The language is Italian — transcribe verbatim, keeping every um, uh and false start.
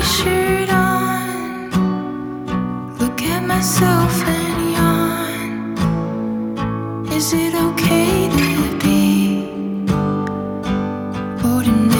t-shirt on, look at myself and yawn. Is it okay to be ordinary?